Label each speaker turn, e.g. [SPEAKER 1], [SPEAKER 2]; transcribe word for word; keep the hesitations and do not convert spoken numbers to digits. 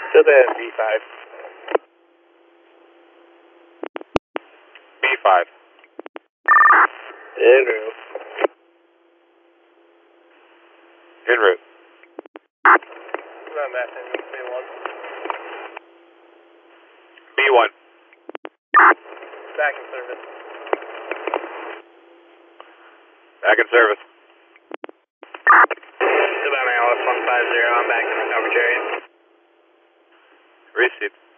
[SPEAKER 1] To the B five.
[SPEAKER 2] B five.
[SPEAKER 1] En route.
[SPEAKER 2] En route.
[SPEAKER 1] I'm at B one.
[SPEAKER 2] B one.
[SPEAKER 1] Back in service.
[SPEAKER 2] Back in service.
[SPEAKER 1] Savannah Alice one five zero, I'm back in the coverage area.
[SPEAKER 2] Received.